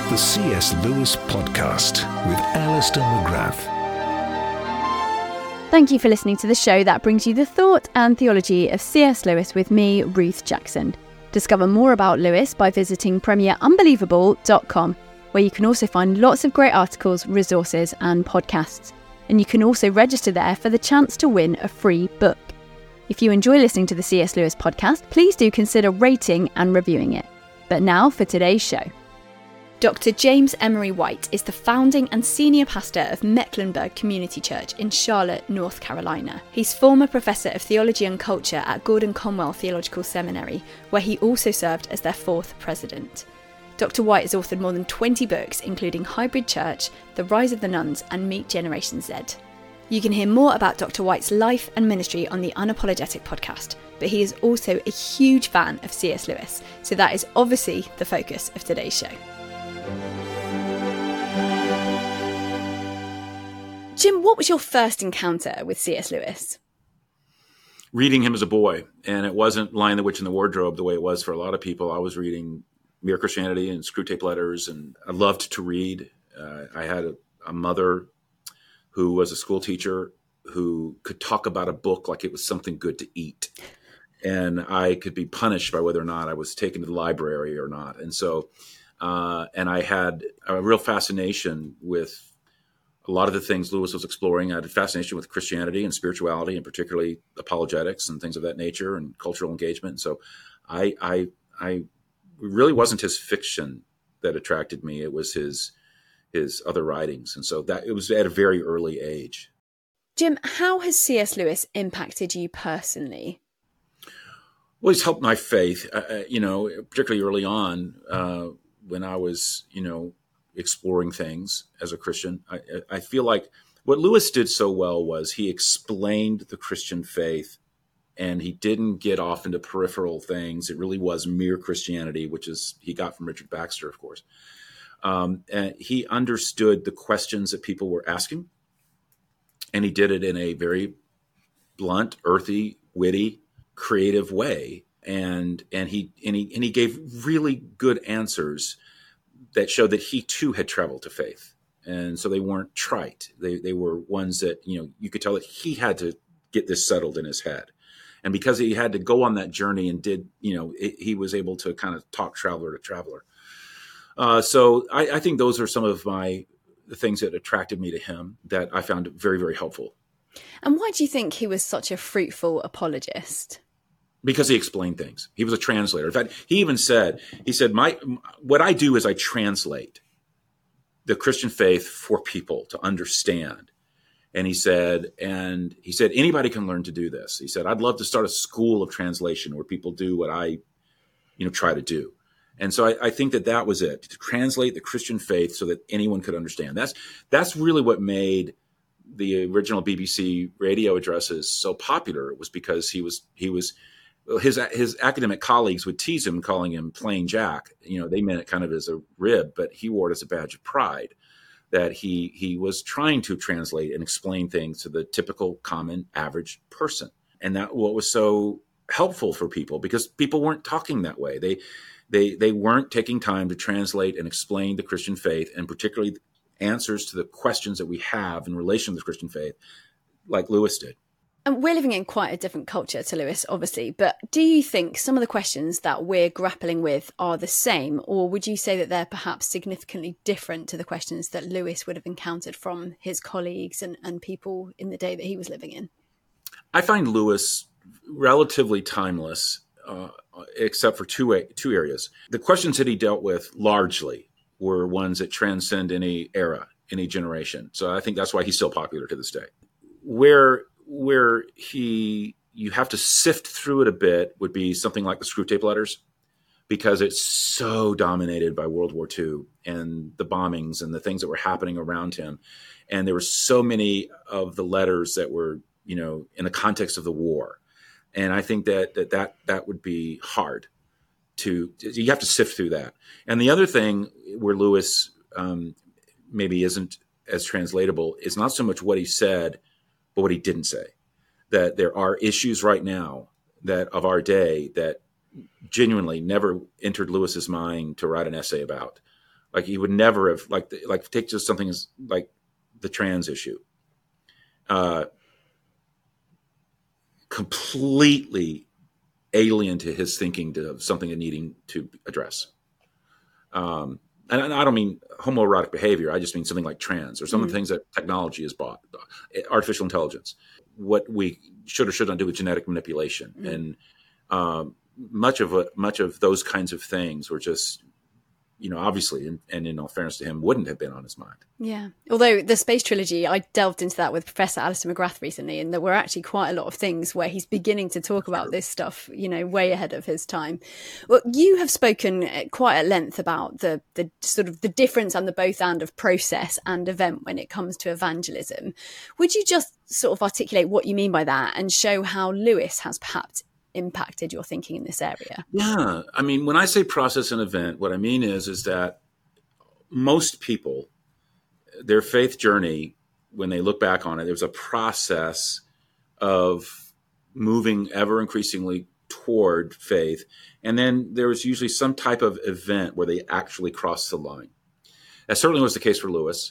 The C.S. Lewis Podcast with Alistair McGrath. Thank you for listening to the show that brings you the thought and theology of C.S. Lewis with me, Ruth Jackson. Discover more about Lewis by visiting premierunbelievable.com, where you can also find lots of great articles, resources and podcasts. And you can also register there for the chance to win a free book. If you enjoy listening to the C.S. Lewis Podcast, please do consider rating and reviewing it. But now for today's show. Dr. James Emery White is the founding and senior pastor of Mecklenburg Community Church in Charlotte, North Carolina. He's former professor of theology and culture at Gordon Conwell Theological Seminary, where he also served as their fourth president. Dr. White has authored more than 20 books, including Hybrid Church, The Rise of the Nuns, and Meet Generation Z. You can hear more about Dr. White's life and ministry on the Unapologetic podcast, but he is also a huge fan of C.S. Lewis, so that is obviously the focus of today's show. Jim, what was your first encounter with C.S. Lewis? Reading him as a boy, and it wasn't Lion, the Witch, and the Wardrobe the way it was for a lot of people. I was reading Mere Christianity and Screwtape Letters, and I loved to read. I had a mother who was a school teacher who could talk about a book like it was something good to eat. And I could be punished by whether or not I was taken to the library or not. And so, and I had a real fascination with a lot of the things Lewis was exploring. I had a fascination with Christianity and spirituality, and particularly apologetics and things of that nature and cultural engagement. And so I really wasn't his fiction that attracted me. It was his other writings. And so that it was at a very early age. Jim, how has C.S. Lewis impacted you personally? Well, he's helped my faith, particularly early on when I was, exploring things as a Christian. I feel like what Lewis did so well was he explained the Christian faith, and he didn't get off into peripheral things. It really was mere Christianity, which is he got from Richard Baxter, of course. And he understood the questions that people were asking, and he did it in a very blunt, earthy, witty, creative way. And he gave really good answers that showed that he too had traveled to faith. And so they weren't trite. They were ones that, you could tell that he had to get this settled in his head. And because he had to go on that journey and did, he was able to kind of talk traveler to traveler. So I think those are some of the things that attracted me to him that I found very, very helpful. And why do you think he was such a fruitful apologist? Because he explained things. He was a translator. In fact, he even said, what I do is I translate the Christian faith for people to understand. And he said, anybody can learn to do this. He said, I'd love to start a school of translation where people do what I, try to do. And so I think that was it, to translate the Christian faith so that anyone could understand. That's really what made the original BBC radio addresses so popular. It was because his academic colleagues would tease him, calling him Plain Jack. They meant it kind of as a rib, but he wore it as a badge of pride that he was trying to translate and explain things to the typical, common, average person. And that what was so helpful for people, because people weren't talking that way. They weren't taking time to translate and explain the Christian faith, and particularly answers to the questions that we have in relation to the Christian faith, like Lewis did. And we're living in quite a different culture to Lewis, obviously, but do you think some of the questions that we're grappling with are the same, or would you say that they're perhaps significantly different to the questions that Lewis would have encountered from his colleagues and people in the day that he was living in? I find Lewis relatively timeless, except for two areas. The questions that he dealt with largely were ones that transcend any era, any generation. So I think that's why he's still popular to this day. Where you have to sift through it a bit would be something like the Screwtape Letters, because it's so dominated by World War II and the bombings and the things that were happening around him. And there were so many of the letters that were, in the context of the war. And I think that would be hard you have to sift through that. And the other thing where Lewis maybe isn't as translatable is not so much what he said, but what he didn't say. That there are issues right now that of our day that genuinely never entered Lewis's mind to write an essay about, Like he would never have like take just something as like the trans issue. Completely alien to his thinking to something and needing to address. And I don't mean homoerotic behavior. I just mean something like trans or some of the things that technology has brought, artificial intelligence, what we should or should not do with genetic manipulation. And much of those kinds of things were just, obviously, and in all fairness to him, wouldn't have been on his mind. Yeah. Although the Space Trilogy, I delved into that with Professor Alistair McGrath recently, and there were actually quite a lot of things where he's beginning to talk about this stuff, way ahead of his time. Well, you have spoken quite at length about the sort of the difference and the both and of process and event when it comes to evangelism. Would you just sort of articulate what you mean by that and show how Lewis has perhaps impacted your thinking in this area? Yeah. I mean, when I say process and event, what I mean is that most people, their faith journey, when they look back on it, there's a process of moving ever increasingly toward faith. And then there was usually some type of event where they actually crossed the line. That certainly was the case for Lewis.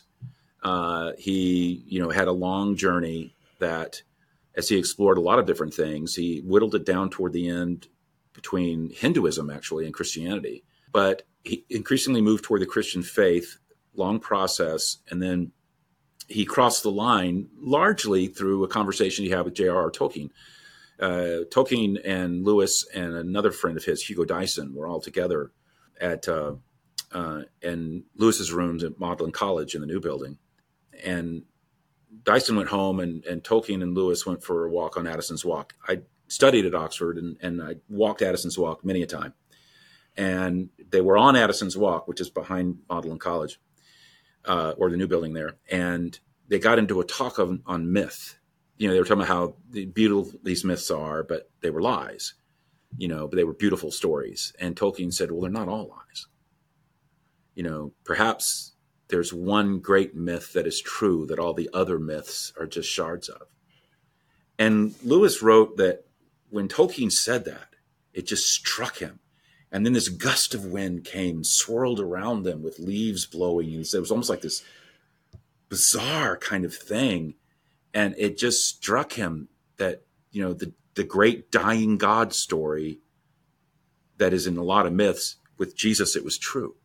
He, had a long journey that, as he explored a lot of different things, he whittled it down toward the end between Hinduism, actually, and Christianity. But he increasingly moved toward the Christian faith, long process, and then he crossed the line largely through a conversation he had with J.R.R. Tolkien. Tolkien and Lewis and another friend of his, Hugo Dyson, were all together at in Lewis's rooms at Magdalen College in the new building. And Dyson went home, and Tolkien and Lewis went for a walk on Addison's Walk. I studied at Oxford, and I walked Addison's Walk many a time. And they were on Addison's Walk, which is behind Magdalen College, or the new building there. And they got into a talk on myth. They were talking about how beautiful these myths are, but they were lies. But they were beautiful stories. And Tolkien said, well, they're not all lies. Perhaps there's one great myth that is true that all the other myths are just shards of. And Lewis wrote that when Tolkien said that, it just struck him. And then this gust of wind came, swirled around them with leaves blowing. And he said it was almost like this bizarre kind of thing. And it just struck him that, the great dying God story that is in a lot of myths, with Jesus, it was true.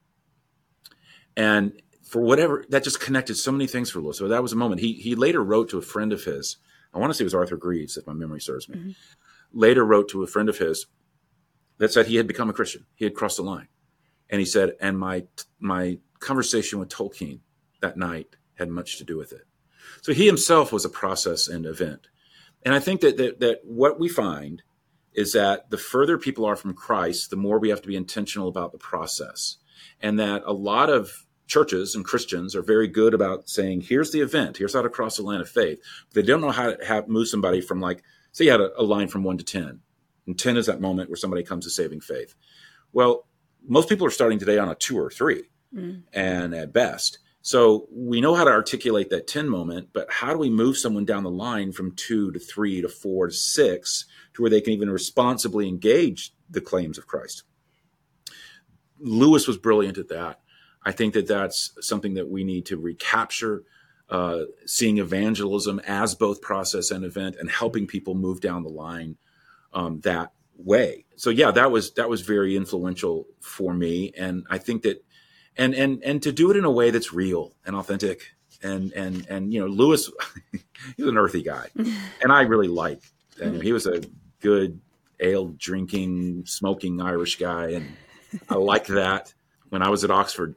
And for whatever, that just connected so many things for Lewis. So that was a moment. He later wrote to a friend of his, I want to say it was Arthur Greaves, if my memory serves me, later wrote to a friend of his that said he had become a Christian. He had crossed the line. And he said, and my conversation with Tolkien that night had much to do with it. So he himself was a process and event. And I think that what we find is that the further people are from Christ, the more we have to be intentional about the process. And that a lot of churches and Christians are very good about saying, here's the event, here's how to cross the line of faith. But they don't know how to move somebody from, like, say you had a line from 1 to 10. And 10 is that moment where somebody comes to saving faith. Well, most people are starting today on a 2 or 3, and at best. So we know how to articulate that 10 moment, but how do we move someone down the line from 2 to 3 to 4 to 6 to where they can even responsibly engage the claims of Christ? Lewis was brilliant at that. I think that that's something that we need to recapture, seeing evangelism as both process and event, and helping people move down the line that way. So yeah, that was very influential for me. And I think that, and to do it in a way that's real and authentic. And Lewis, he was an earthy guy, and I really liked. He was a good ale drinking, smoking Irish guy, and I liked that. When I was at Oxford,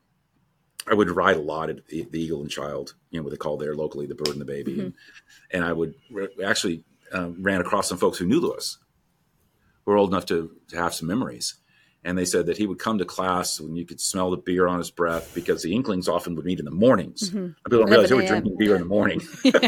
I would ride a lot at the Eagle and Child, what they call there locally, the Bird and the Baby. And I would actually ran across some folks who knew Lewis, who were old enough to have some memories. And they said that he would come to class when you could smell the beer on his breath, because the Inklings often would meet in the mornings. People don't realize they were drinking beer in the morning.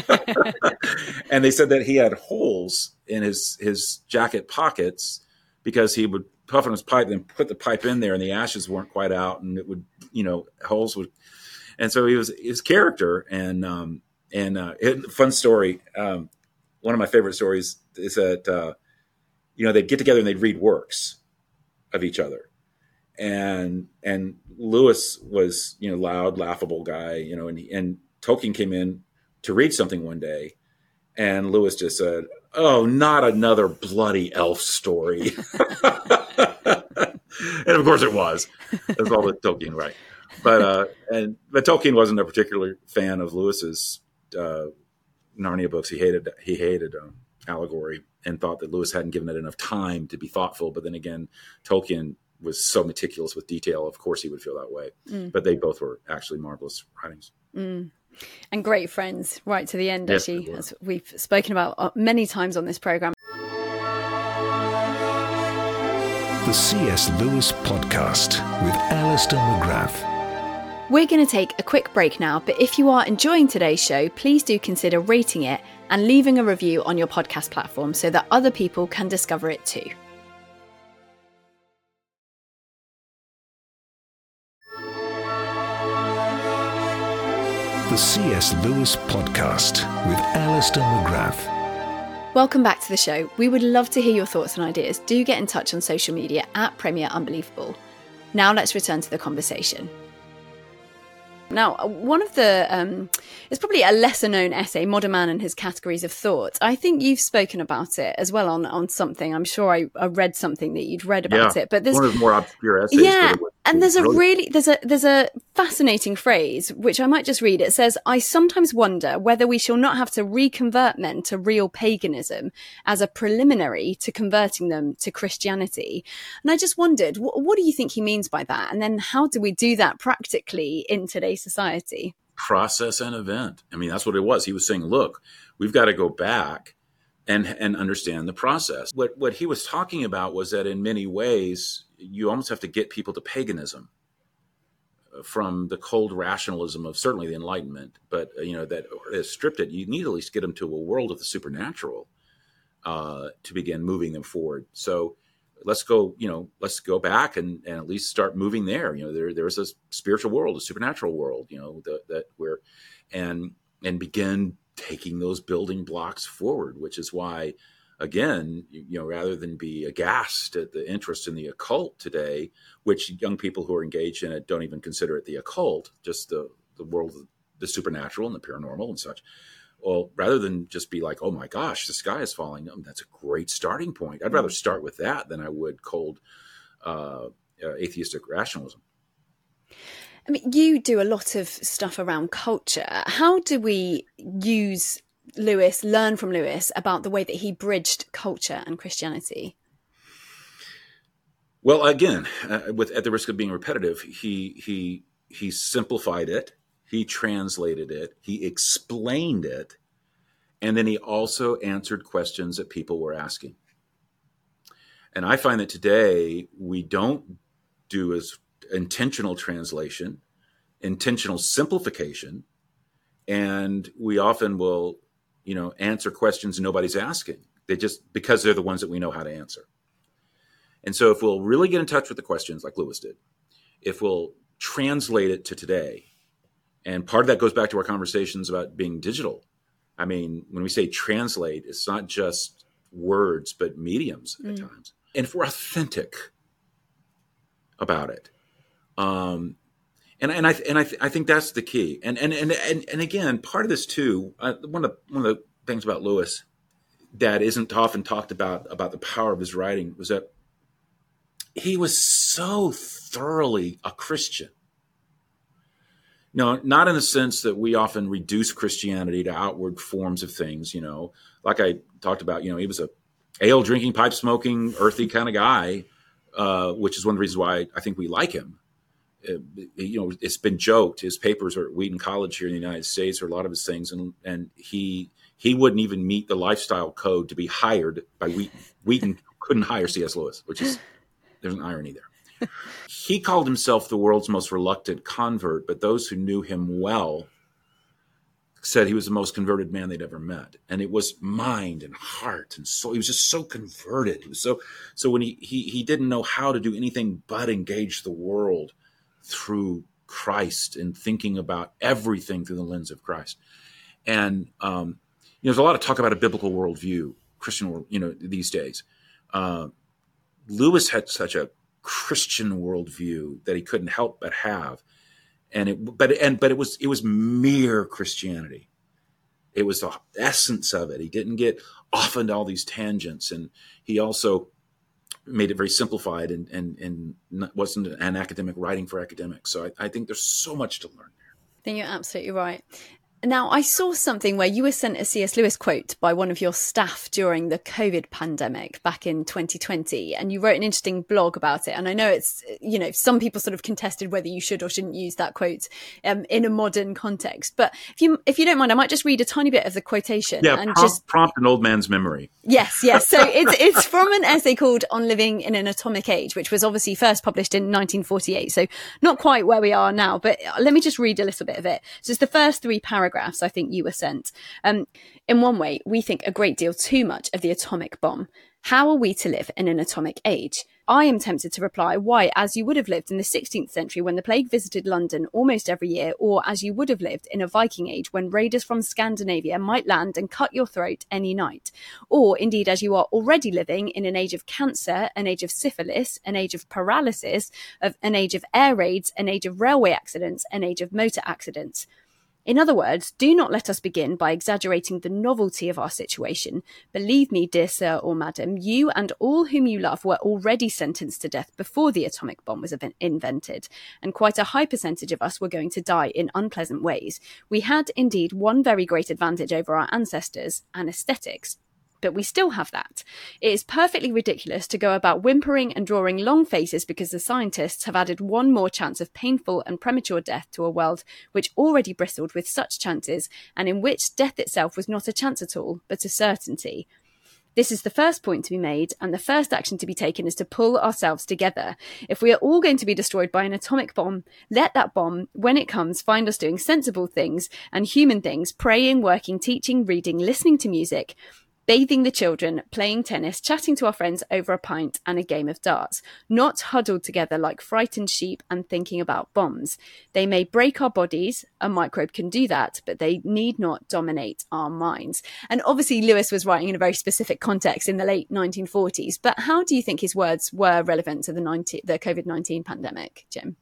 And they said that he had holes in his jacket pockets because he would puff on his pipe and then put the pipe in there, and the ashes weren't quite out, and it would, holes would. And so he was his character. And fun story. One of my favorite stories is that, they'd get together and they'd read works of each other. and Lewis was, loud, laughable guy, and Tolkien came in to read something one day, and Lewis just said, "Oh, not another bloody elf story." And of course it was. That's all the Tolkien, right? But Tolkien wasn't a particular fan of Lewis's Narnia books. He hated allegory and thought that Lewis hadn't given it enough time to be thoughtful. But then again, Tolkien was so meticulous with detail. Of course, he would feel that way. But they both were actually marvelous writings. And great friends right to the end, Yes, actually, as we've spoken about many times on this program. The C.S. Lewis Podcast with Alistair McGrath. We're going to take a quick break now, but if you are enjoying today's show, please do consider rating it and leaving a review on your podcast platform so that other people can discover it too. The C.S. Lewis Podcast with Alistair McGrath. Welcome back to the show. We would love to hear your thoughts and ideas. Do get in touch on social media at Premier Unbelievable. Now let's return to the conversation. Now, one of the, it's probably a lesser known essay, Modern Man and His Categories of Thought. I think you've spoken about it as well on something. I'm sure I read something that you'd read about it. But there's one of the more obscure essays. Yeah, and there's a fascinating phrase, which I might just read. It says, "I sometimes wonder whether we shall not have to reconvert men to real paganism as a preliminary to converting them to Christianity." And I just wondered, what do you think he means by that? And then how do we do that practically in today's society? Process and event. I mean, that's what it was. He was saying, look, we've got to go back and understand the process. What he was talking about was that in many ways, you almost have to get people to paganism from the cold rationalism of certainly the Enlightenment, but that has stripped it. You need to at least get them to a world of the supernatural to begin moving them forward. So let's go back and at least start moving there. There's a spiritual world, a supernatural world, that we're and begin taking those building blocks forward, which is why, again, rather than be aghast at the interest in the occult today, which young people who are engaged in it don't even consider it the occult, just the world of the supernatural and the paranormal and such. Well, rather than just be like, oh my gosh, the sky is falling, that's a great starting point. I'd rather start with that than I would cold atheistic rationalism. I mean, you do a lot of stuff around culture. How do we learn from Lewis about the way that he bridged culture and Christianity? Well, again, at the risk of being repetitive, he simplified it. He translated it, he explained it, and then he also answered questions that people were asking. And I find that today we don't do as intentional translation, intentional simplification, and we often will, answer questions nobody's asking. Because they're the ones that we know how to answer. And so if we'll really get in touch with the questions like Lewis did, if we'll translate it to today, and part of that goes back to our conversations about being digital. I mean, when we say translate, it's not just words, but mediums at times. And if we're authentic about it, and I think that's the key. And again, part of this too. One of the things about Lewis that isn't often talked about the power of his writing was that he was so thoroughly a Christian. No, not in the sense that we often reduce Christianity to outward forms of things, like I talked about, he was a ale drinking, pipe smoking, earthy kind of guy, which is one of the reasons why I think we like him. It's been joked, his papers are at Wheaton College here in the United States, or a lot of his things. And he wouldn't even meet the lifestyle code to be hired by Wheaton. Wheaton couldn't hire C.S. Lewis, there's an irony there. He called himself the world's most reluctant convert, but those who knew him well said he was the most converted man they'd ever met. And it was mind and heart and soul. He was just so converted. He was so when he didn't know how to do anything but engage the world through Christ and thinking about everything through the lens of Christ. And there's a lot of talk about a biblical worldview, Christian world, these days. Lewis had such a Christian worldview that he couldn't help but have. But it was mere Christianity. It was the essence of it. He didn't get off into all these tangents, and he also made it very simplified and wasn't an academic writing for academics. So I think there's so much to learn there. I think you're absolutely right. Now, I saw something where you were sent a C.S. Lewis quote by one of your staff during the COVID pandemic back in 2020, and you wrote an interesting blog about it. And I know it's, some people sort of contested whether you should or shouldn't use that quote in a modern context. But if you don't mind, I might just read a tiny bit of the quotation. Yeah, and prompt an old man's memory. Yes. So it's from an essay called On Living in an Atomic Age, which was obviously first published in 1948. So not quite where we are now, but let me just read a little bit of it. So it's the first 3 paragraphs I think you were sent. In one way, we think a great deal too much of the atomic bomb. How are we to live in an atomic age? I am tempted to reply, why, as you would have lived in the 16th century when the plague visited London almost every year, or as you would have lived in a Viking age when raiders from Scandinavia might land and cut your throat any night, or indeed as you are already living in an age of cancer, an age of syphilis, an age of paralysis, an age of air raids, an age of railway accidents, an age of motor accidents. In other words, do not let us begin by exaggerating the novelty of our situation. Believe me, dear sir or madam, you and all whom you love were already sentenced to death before the atomic bomb was invented, and quite a high percentage of us were going to die in unpleasant ways. We had indeed one very great advantage over our ancestors, anesthetics. But we still have that. It is perfectly ridiculous to go about whimpering and drawing long faces because the scientists have added one more chance of painful and premature death to a world which already bristled with such chances, and in which death itself was not a chance at all, but a certainty. This is the first point to be made, and the first action to be taken is to pull ourselves together. If we are all going to be destroyed by an atomic bomb, let that bomb, when it comes, find us doing sensible things and human things, praying, working, teaching, reading, listening to music, bathing the children, playing tennis, chatting to our friends over a pint and a game of darts, not huddled together like frightened sheep and thinking about bombs. They may break our bodies, a microbe can do that, but they need not dominate our minds. And obviously Lewis was writing in a very specific context in the late 1940s, but how do you think his words were relevant to the COVID-19 pandemic, Jim?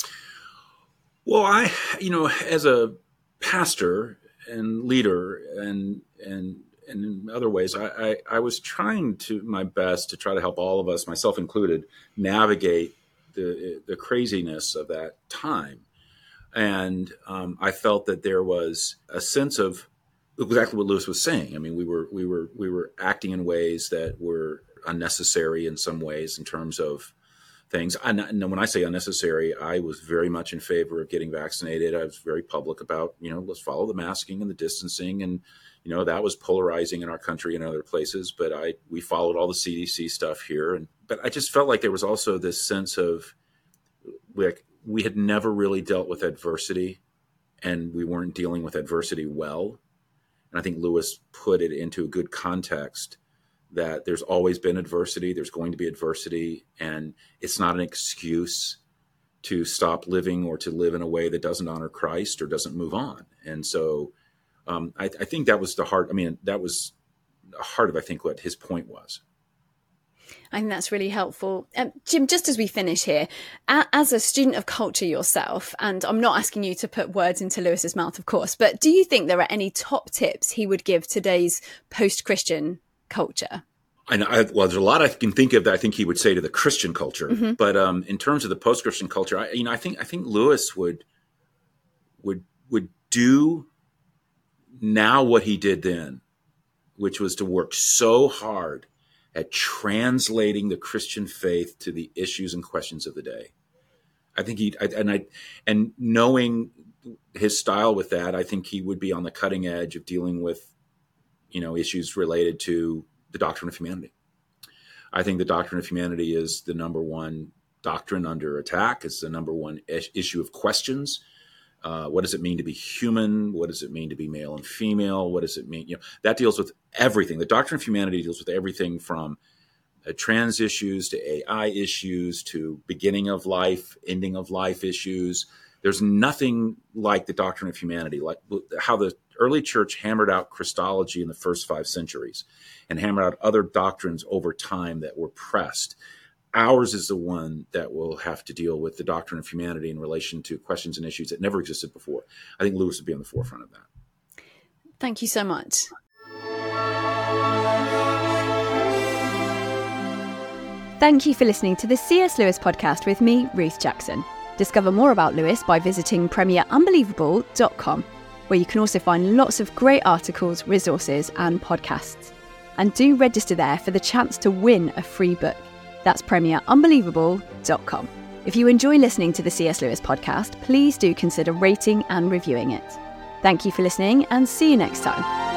Well, as a pastor and leader and in other ways, I was trying my best to try to help all of us, myself included, navigate the craziness of that time. And I felt that there was a sense of exactly what Lewis was saying. I mean, we were acting in ways that were unnecessary in some ways in terms of things. And when I say unnecessary, I was very much in favor of getting vaccinated. I was very public about, let's follow the masking and the distancing, and that was polarizing in our country and other places, but we followed all the CDC stuff here. But I just felt like there was also this sense of we had never really dealt with adversity, and we weren't dealing with adversity well. And I think Lewis put it into a good context that there's always been adversity, there's going to be adversity, and it's not an excuse to stop living or to live in a way that doesn't honor Christ or doesn't move on. And so I think that was the heart. I mean, that was the heart of, I think, what his point was. I think that's really helpful. Jim, just as we finish here, as a student of culture yourself, and I'm not asking you to put words into Lewis's mouth, of course, but do you think there are any top tips he would give today's post-Christian culture? Well, there's a lot I can think of that I think he would say to the Christian culture. Mm-hmm. But in terms of the post-Christian culture, I think Lewis would do now what he did then, which was to work so hard at translating the Christian faith to the issues and questions of the day. I think and knowing his style with that, I think he would be on the cutting edge of dealing with, issues related to the doctrine of humanity. I think the doctrine of humanity is the number one doctrine under attack. It's the number one issue of questions. What does it mean to be human? What does it mean to be male and female? What does it mean? That deals with everything. The doctrine of humanity deals with everything from trans issues to AI issues to beginning of life, ending of life issues. There's nothing like the doctrine of humanity, like how the early church hammered out Christology in the first 5 centuries and hammered out other doctrines over time that were pressed. ours is the one that will have to deal with the doctrine of humanity in relation to questions and issues that never existed before. I think Lewis would be on the forefront of that. Thank you so much. Thank you for listening to the C.S. Lewis podcast with me, Ruth Jackson. Discover more about Lewis by visiting premierunbelievable.com, where you can also find lots of great articles, resources and podcasts. And do register there for the chance to win a free book. That's premierunbelievable.com. If you enjoy listening to the C.S. Lewis podcast, please do consider rating and reviewing it. Thank you for listening and see you next time.